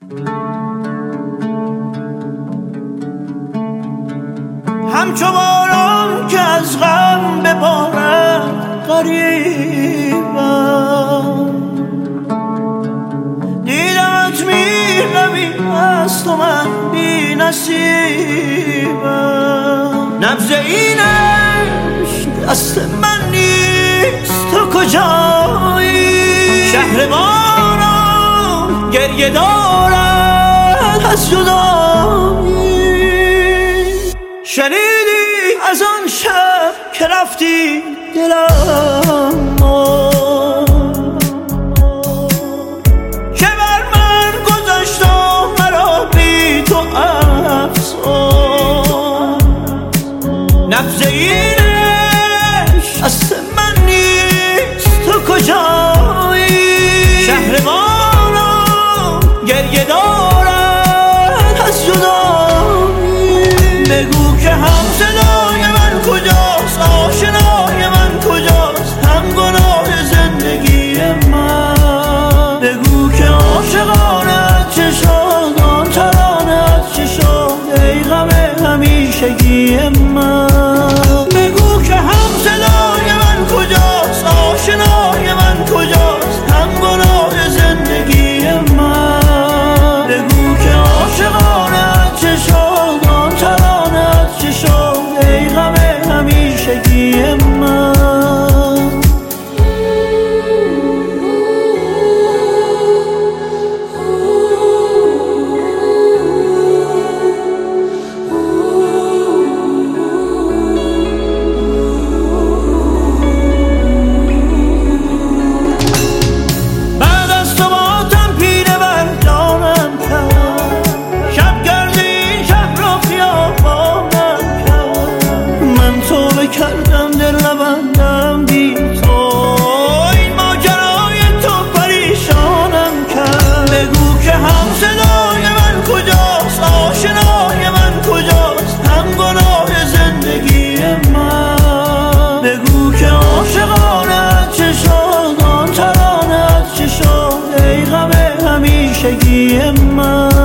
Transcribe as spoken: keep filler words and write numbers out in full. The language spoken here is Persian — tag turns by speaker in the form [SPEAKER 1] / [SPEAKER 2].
[SPEAKER 1] همچو باران که از غم ببارد غریبم، دیدمت میروی از تو من بی نصیبم. نبض این عشق دست من نیست، تو کجایی؟ شهر ما را گریه دارد از جدایی. شنیدی از آن شب که رفتی دلم که بر من گذشت و مرا بی تو افسون. نبض این عشق دست من نیست، تو کجایی؟ شهر ما را گریه دارد از جدایی. بگو که هم صدای من کجاست، آشنای من کجاست، هم گناه زندگی من. بگو که عاشقانت چه شد، آن ترانت چه شد، ای غم همیشگی من. بگو که هم صدای من کجاست، آشنای من کجاست، هم گناه زندگی من. بگو که عاشقانت چه شد، آن ترانت چه شد، ای غم همیشگی من. کردم دل نبندم بی تو، این ماجرای تو پریشانم کرد. بگو که هم صدای من کجاست، آشنای من کجاست، هم گناه زندگی من. بگو که عاشقانت چه شد، آن ترانت چه شد، ای غم همیشگی من.